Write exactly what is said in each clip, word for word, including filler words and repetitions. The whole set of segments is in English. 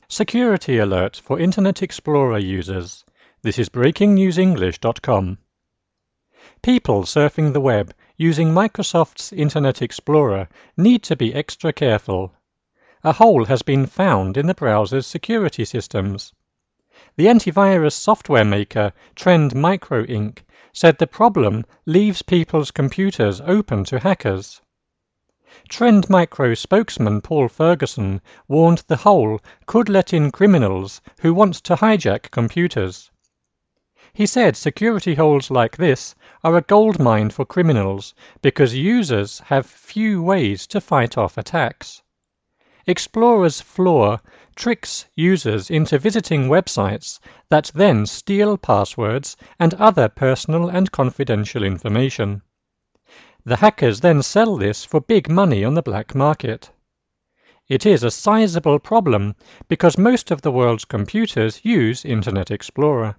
Security alert for Internet Explorer users. This is breaking news english dot com. People surfing the web using Microsoft's Internet Explorer need to be extra careful. A hole has been found in the browser's security systems. The antivirus software maker Trend Micro Incorporated said the problem leaves people's computers open to hackers. Trend Micro spokesman Paul Ferguson warned the hole could let in criminals who want to hijack computers. He said security holes like this are a goldmine for criminals because users have few ways to fight off attacks. Explorer's flaw tricks users into visiting websites that then steal passwords and other personal and confidential information. The hackers then sell this for big money on the black market. It is a sizable problem because most of the world's computers use Internet Explorer.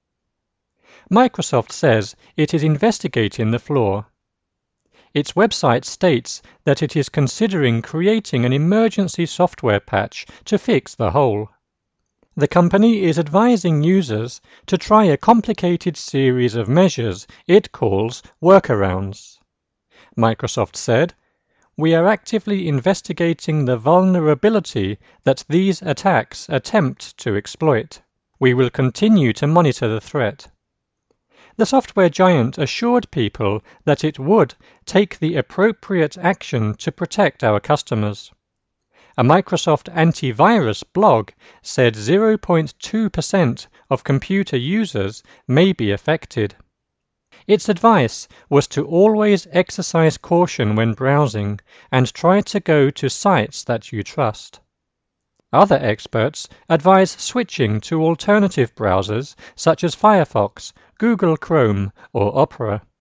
Microsoft says it is investigating the flaw. Its website states that it is considering creating an emergency software patch to fix the hole. The company is advising users to try a complicated series of measures it calls workarounds. Microsoft said, "We are actively investigating the vulnerability that these attacks attempt to exploit. We will continue to monitor the threat." The software giant assured people that it would take the appropriate action to protect our customers. A Microsoft antivirus blog said zero point two percent of computer users may be affected. Its advice was to always exercise caution when browsing and try to go to sites that you trust. Other experts advise switching to alternative browsers such as Firefox, Google Chrome, or Opera.